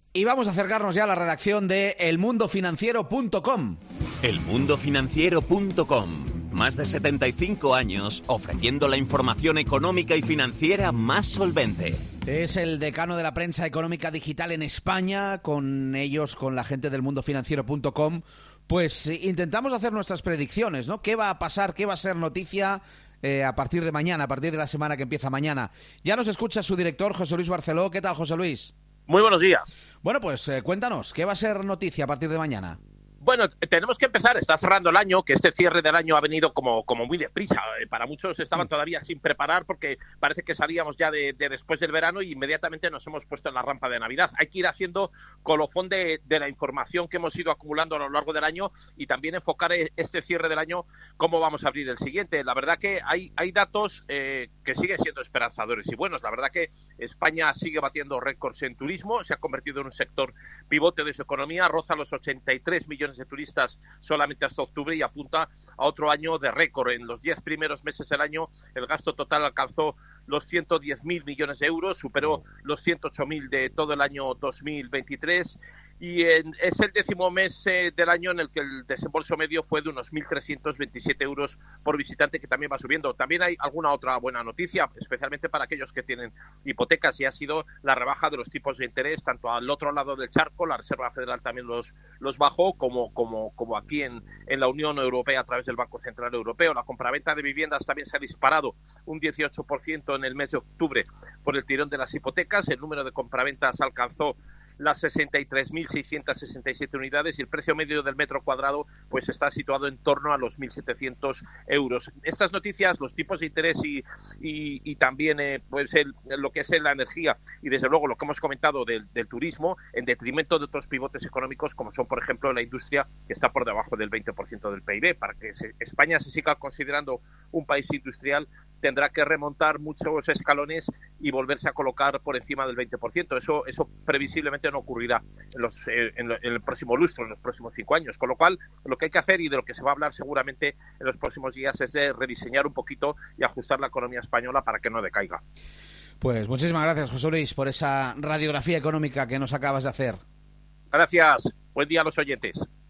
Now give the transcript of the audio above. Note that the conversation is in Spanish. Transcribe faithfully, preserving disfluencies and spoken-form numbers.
Y vamos a acercarnos ya a la redacción de el mundo financiero punto com. el mundo financiero punto com. Más de setenta y cinco años ofreciendo la información económica y financiera más solvente. Es el decano de la prensa económica digital en España. Con ellos, con la gente del mundo financiero punto com, pues intentamos hacer nuestras predicciones, ¿no? ¿Qué va a pasar? ¿Qué va a ser noticia eh, a partir de mañana, a partir de la semana que empieza mañana? Ya nos escucha su director, José Luis Barceló. ¿Qué tal, José Luis? Muy buenos días. Bueno, pues eh, cuéntanos, ¿qué va a ser noticia a partir de mañana? Bueno, tenemos que empezar, está cerrando el año, que este cierre del año ha venido como, como muy deprisa. Para muchos estaban todavía sin preparar porque parece que salíamos ya de, de después del verano y inmediatamente nos hemos puesto en la rampa de Navidad. Hay que ir haciendo colofón de, de la información que hemos ido acumulando a lo largo del año y también enfocar este cierre del año, cómo vamos a abrir el siguiente. La verdad que hay, hay datos eh, que siguen siendo esperanzadores y buenos. La verdad que España sigue batiendo récords en turismo, se ha convertido en un sector pivote de su economía, roza los ochenta y tres millones de turistas solamente hasta octubre y apunta a otro año de récord. En los diez primeros meses del año el gasto total alcanzó los ciento diez mil millones de euros, superó los ciento ocho mil de todo el año dos mil veintitrés y en, es el décimo mes eh, del año en el que el desembolso medio fue de unos mil trescientos veintisiete euros por visitante, que también va subiendo. También hay alguna otra buena noticia, especialmente para aquellos que tienen hipotecas, y ha sido la rebaja de los tipos de interés, tanto al otro lado del charco, la Reserva Federal también los, los bajó, como, como, como aquí en, en la Unión Europea a través del Banco Central Europeo. La compraventa de viviendas también se ha disparado un dieciocho por ciento en el mes de octubre por el tirón de las hipotecas. El número de compraventas alcanzó las sesenta y tres mil seiscientas sesenta y siete unidades y el precio medio del metro cuadrado pues está situado en torno a los mil setecientos euros. Estas noticias, los tipos de interés y, y, y también eh, pues el, lo que es la energía y desde luego lo que hemos comentado del, del turismo, en detrimento de otros pivotes económicos como son por ejemplo la industria, que está por debajo del veinte por ciento del P I B. Para que se, España se siga considerando un país industrial tendrá que remontar muchos escalones y volverse a colocar por encima del veinte por ciento. Eso, eso previsiblemente no ocurrirá en, los, eh, en, lo, en el próximo lustro, en los próximos cinco años. Con lo cual, lo que hay que hacer y de lo que se va a hablar seguramente en los próximos días es de rediseñar un poquito y ajustar la economía española para que no decaiga. Pues muchísimas gracias, José Luis, por esa radiografía económica que nos acabas de hacer. Gracias. Buen día a los oyentes.